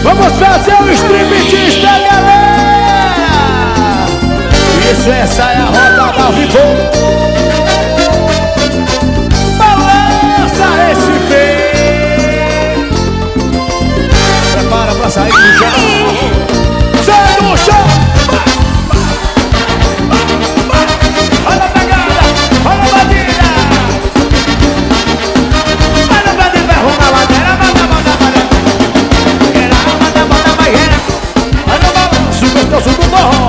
Vamos fazer o striptease da galera. Isso, essa é a rodada ao vivo. Balança Recife. Prepara pra sair do chão. Sai do chão. Olha a pegada, olha a batida. Olha o pé de ferro na madeira. Olha o balanço gostoso do forró.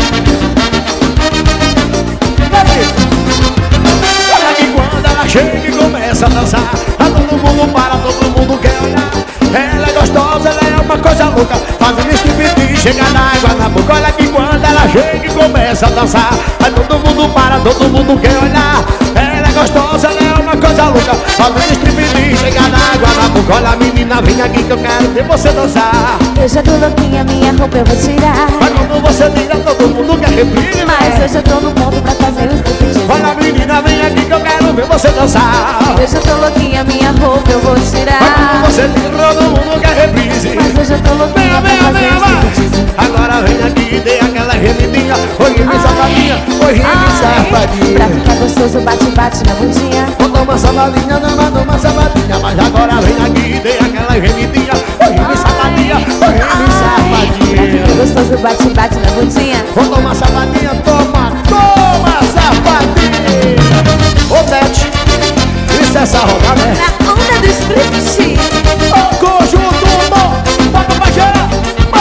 Olha que quando ela chega e começa a dançar, todo mundo para, todo mundo quer olhar. Ela é gostosa, ela é uma coisa louca, fazendo striptease, chega na água na boca. Olha que quando ela chega e começa a dançar, todo mundo para, todo mundo quer olhar. Ela é gostosa, ela é uma coisa louca, fazendo striptease, chega na água na boca. Olha menina, vem aqui que eu quero ver você dançar. Eu já tô louquinha, minha roupa eu vou tirar. Mas quando você tira, todo mundo quer reprise. Mas eu já tô no ponto pra fazer os striptease. Olha menina, vem aqui que eu quero ver você dançar. Eu já tô louquinha, minha roupa eu vou tirar. Mas quando você tira, todo mundo quer reprise. Mas eu já tô louquinha pra fazer os striptease. Agora vem aqui e dê aquela gemidinha. Oi, me safadinha, oi, me safadinha. Pra ficar gostoso, bate-bate na bundinha. Vou tomar safadinha, não manda uma safadinha. Mas agora vem aqui e dê aquela gemidinha. Oi, me safadinha, oi, me Pra safadinha. ficar gostoso, bate-bate na bundinha. Vou tomar safadinha, toma, toma safadinha. Ô Tete, isso é essa rodada, né? Na onda do striptease. Ô conjunto bom, bota pra gerar.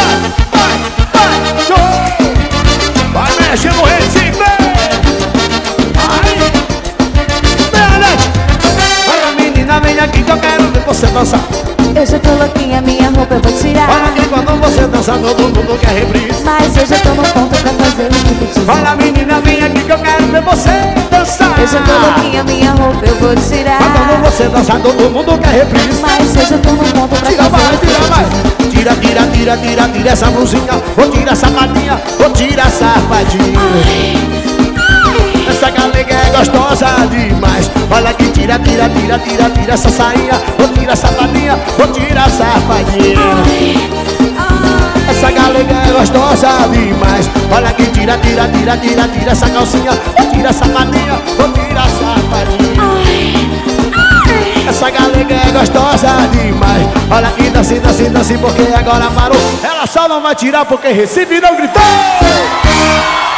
Vai mexer no Recife. Vai. Belete. Olha menina, vem aqui que eu quero ver você dançar. Eu já tô louquinha, minha roupa eu vou tirar. Olha que quando você dança, todo mundo quer reprise. Mas eu já tô no ponto pra fazer os striptease. Olha menina, vem aqui que eu quero ver você dançar. Eu já tô louquinha, minha roupa eu vou tirar. Mas quando você dança, todo mundo quer reprise. Mas eu já tô no ponto pra Tira fazer mais, os tira mais. striptease. Tira, tira, tira, tira, tira essa blusinha. Ou tira a safadinha, ou tira a safadinha. Essa galega é gostosa demais. Olha que tira, tira, tira, tira, tira essa sainha. Ou tira a safadinha, ou tira a safadinha. Essa galega é gostosa demais. Olha que tira, tira, tira, tira, tira essa calcinha. Ou tira a safadinha, ou tira a safadinha. Essa galega é gostosa demais. Olha que dance, dance, dance, porque agora parou. Ela só não vai tirar porque Recife não gritou.